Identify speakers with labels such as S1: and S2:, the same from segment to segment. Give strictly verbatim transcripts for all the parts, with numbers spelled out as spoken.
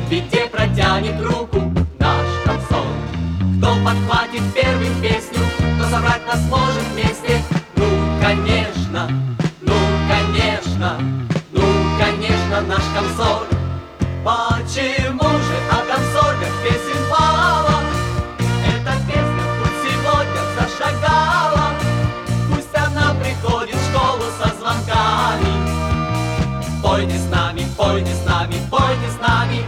S1: беде протянет руку наш комсомол. Кто подхватит первым песню, кто собрать нас может вместе. Ну, конечно, ну, конечно, ну, конечно, наш комсомол. Почему же о комсоргах песен мало? Эта песня в путь сегодня зашагала. Пусть она приходит в школу со звонками. Пойте с нами, пойте с нами, пойте с нами.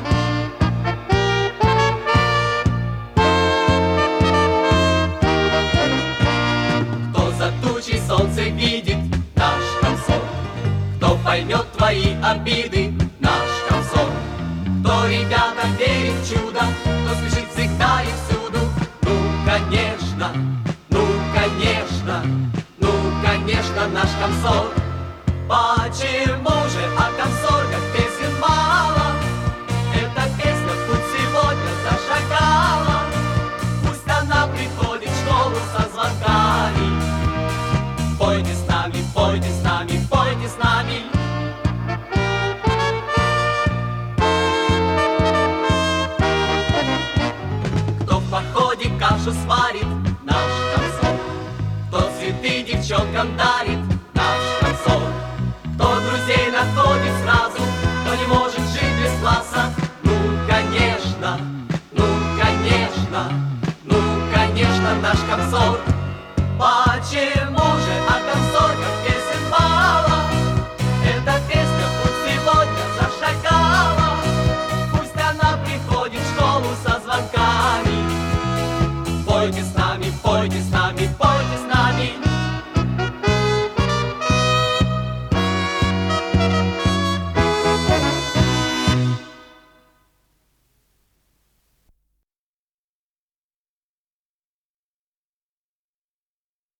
S1: Кто за тучей солнце видит, наш комсомол. Кто поймет твои обиды, наш комсомол. Кто, ребята, верит в чудо, кто спешит всегда и всюду. Ну, конечно, ну, конечно, ну, конечно, наш комсомол. Почему же о комсоргах песен мало? Эта песня в путь сегодня зашагала. Пусть она приходит в школу со звонками. Пойте с нами, пойте с нами, пойте с нами. Кто в походе кашу сварит, наш комсомол. Кто цветы девчонкам дарит, наш комсомол. Кто друзей находит сразу, кто не может жить без класса. Ну, конечно, ну, конечно, ну, конечно, наш комсомол. Почему же о комсоргах песен мало? Эта песня в путь сегодня зашагала. Пусть она приходит в школу со звонками. Пойте с нами, пойте с нами.